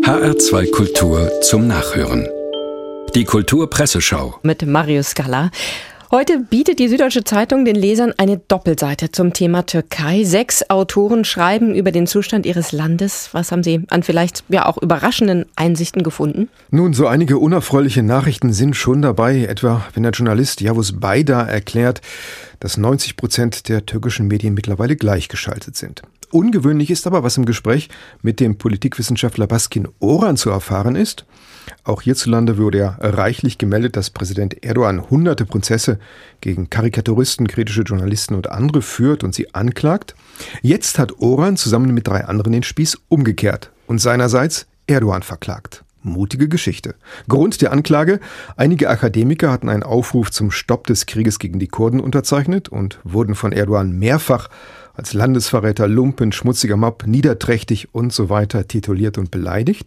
HR2 Kultur zum Nachhören. Die Kulturpresseschau Mit Marius Scala. Heute bietet die Süddeutsche Zeitung den Lesern eine Doppelseite zum Thema Türkei. 6 Autoren schreiben über den Zustand ihres Landes. Was haben Sie an vielleicht auch überraschenden Einsichten gefunden? Nun, so einige unerfreuliche Nachrichten sind schon dabei. Etwa, wenn der Journalist Yavuz Baydar erklärt, dass 90% der türkischen Medien mittlerweile gleichgeschaltet sind. Ungewöhnlich ist aber, was im Gespräch mit dem Politikwissenschaftler Baskin Oran zu erfahren ist. Auch hierzulande wurde ja reichlich gemeldet, dass Präsident Erdogan hunderte Prozesse gegen Karikaturisten, kritische Journalisten und andere führt und sie anklagt. Jetzt hat Oran zusammen mit 3 anderen den Spieß umgekehrt und seinerseits Erdogan verklagt. Mutige Geschichte. Grund der Anklage: Einige Akademiker hatten einen Aufruf zum Stopp des Krieges gegen die Kurden unterzeichnet und wurden von Erdogan mehrfach als Landesverräter, Lumpen, schmutziger Mob, niederträchtig und so weiter tituliert und beleidigt.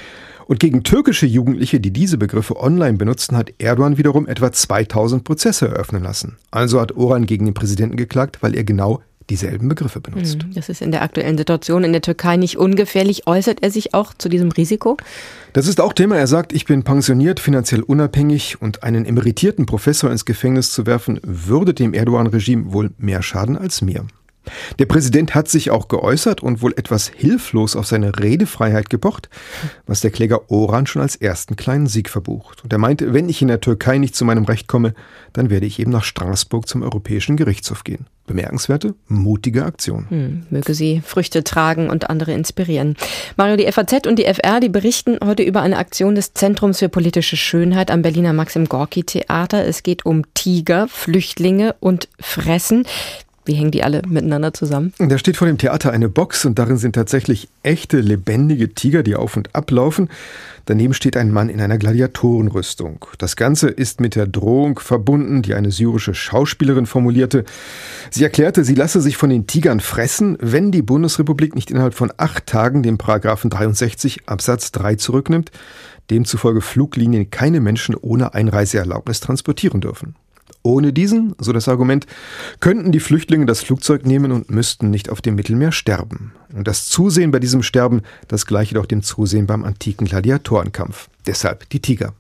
Und gegen türkische Jugendliche, die diese Begriffe online benutzten, hat Erdogan wiederum etwa 2000 Prozesse eröffnen lassen. Also hat Oran gegen den Präsidenten geklagt, weil er genau dieselben Begriffe benutzt. Das ist in der aktuellen Situation in der Türkei nicht ungefährlich. Äußert er sich auch zu diesem Risiko? Das ist auch Thema. Er sagt, ich bin pensioniert, finanziell unabhängig und einen emeritierten Professor ins Gefängnis zu werfen, würde dem Erdogan-Regime wohl mehr schaden als mir. Der Präsident hat sich auch geäußert und wohl etwas hilflos auf seine Redefreiheit gepocht, was der Kläger Oran schon als ersten kleinen Sieg verbucht. Und er meinte, wenn ich in der Türkei nicht zu meinem Recht komme, dann werde ich eben nach Straßburg zum Europäischen Gerichtshof gehen. Bemerkenswerte, mutige Aktion. Möge sie Früchte tragen und andere inspirieren. Mario, die FAZ und die FR, die berichten heute über eine Aktion des Zentrums für politische Schönheit am Berliner Maxim-Gorki-Theater. Es geht um Tiger, Flüchtlinge und Fressen. Wie hängen die alle miteinander zusammen? Da steht vor dem Theater eine Box und darin sind tatsächlich echte, lebendige Tiger, die auf und ab laufen. Daneben steht ein Mann in einer Gladiatorenrüstung. Das Ganze ist mit der Drohung verbunden, die eine syrische Schauspielerin formulierte. Sie erklärte, sie lasse sich von den Tigern fressen, wenn die Bundesrepublik nicht innerhalb von 8 Tagen den Paragraphen 63 Absatz 3 zurücknimmt, demzufolge Fluglinien keine Menschen ohne Einreiseerlaubnis transportieren dürfen. Ohne diesen, so das Argument, könnten die Flüchtlinge das Flugzeug nehmen und müssten nicht auf dem Mittelmeer sterben. Und das Zusehen bei diesem Sterben, das gleiche doch dem Zusehen beim antiken Gladiatorenkampf. Deshalb die Tiger.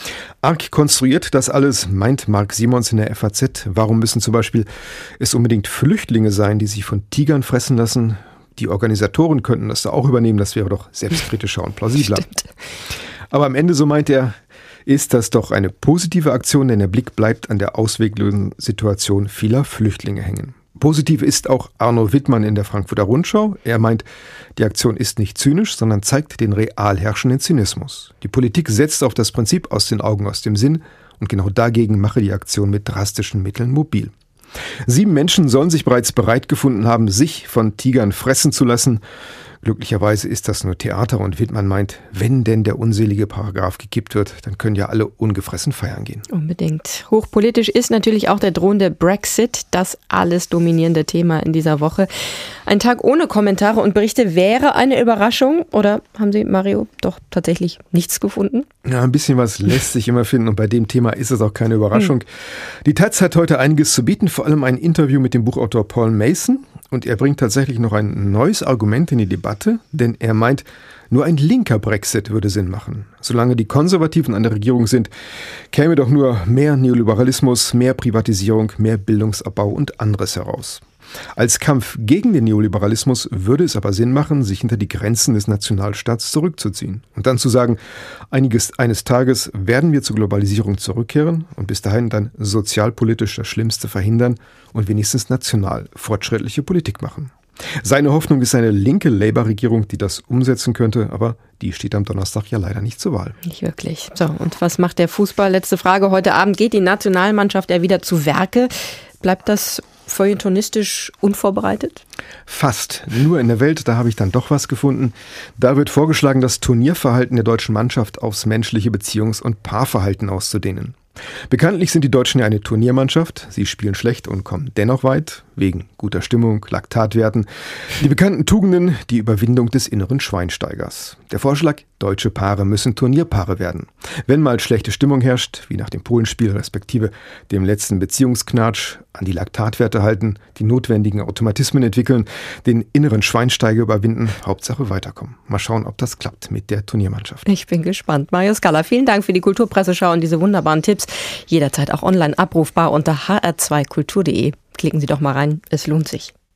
Arg konstruiert das alles, meint Marc Simons in der FAZ. Warum müssen zum Beispiel es unbedingt Flüchtlinge sein, die sich von Tigern fressen lassen? Die Organisatoren könnten das da auch übernehmen, das wäre doch selbstkritischer und plausibler. Stimmt. Aber am Ende, so meint er, ist das doch eine positive Aktion, denn der Blick bleibt an der ausweglosen Situation vieler Flüchtlinge hängen. Positiv ist auch Arno Wittmann in der Frankfurter Rundschau. Er meint, die Aktion ist nicht zynisch, sondern zeigt den real herrschenden Zynismus. Die Politik setzt auf das Prinzip aus den Augen, aus dem Sinn und genau dagegen mache die Aktion mit drastischen Mitteln mobil. 7 Menschen sollen sich bereits bereit gefunden haben, sich von Tigern fressen zu lassen. Glücklicherweise ist das nur Theater und Wittmann meint, wenn denn der unselige Paragraph gekippt wird, dann können ja alle ungefressen feiern gehen. Unbedingt. Hochpolitisch ist natürlich auch der drohende Brexit, das alles dominierende Thema in dieser Woche. Ein Tag ohne Kommentare und Berichte wäre eine Überraschung, oder haben Sie, Mario, doch tatsächlich nichts gefunden? Ja, ein bisschen was lässt sich immer finden und bei dem Thema ist es auch keine Überraschung. Die Taz hat heute einiges zu bieten, vor allem ein Interview mit dem Buchautor Paul Mason. Und er bringt tatsächlich noch ein neues Argument in die Debatte, denn er meint, nur ein linker Brexit würde Sinn machen. Solange die Konservativen an der Regierung sind, käme doch nur mehr Neoliberalismus, mehr Privatisierung, mehr Bildungsabbau und anderes heraus. Als Kampf gegen den Neoliberalismus würde es aber Sinn machen, sich hinter die Grenzen des Nationalstaats zurückzuziehen und dann zu sagen, eines Tages werden wir zur Globalisierung zurückkehren und bis dahin dann sozialpolitisch das Schlimmste verhindern und wenigstens national fortschrittliche Politik machen. Seine Hoffnung ist eine linke Labour-Regierung, die das umsetzen könnte, aber die steht am Donnerstag ja leider nicht zur Wahl. Nicht wirklich. So, und was macht der Fußball? Letzte Frage. Heute Abend geht die Nationalmannschaft ja wieder zu Werke. Bleibt das feuilletonistisch unvorbereitet? Fast. Nur in der Welt, da habe ich dann doch was gefunden. Da wird vorgeschlagen, das Turnierverhalten der deutschen Mannschaft aufs menschliche Beziehungs- und Paarverhalten auszudehnen. Bekanntlich sind die Deutschen ja eine Turniermannschaft. Sie spielen schlecht und kommen dennoch weit, wegen guter Stimmung, Laktatwerten. Die bekannten Tugenden, die Überwindung des inneren Schweinsteigers. Der Vorschlag, deutsche Paare müssen Turnierpaare werden. Wenn mal schlechte Stimmung herrscht, wie nach dem Polenspiel respektive dem letzten Beziehungsknatsch, an die Laktatwerte halten, die notwendigen Automatismen entwickeln, den inneren Schweinsteiger überwinden, Hauptsache weiterkommen. Mal schauen, ob das klappt mit der Turniermannschaft. Ich bin gespannt. Mario Scala, vielen Dank für die Kulturpresseschau und diese wunderbaren Tipps. Jederzeit auch online abrufbar unter hr2kultur.de. Klicken Sie doch mal rein, es lohnt sich.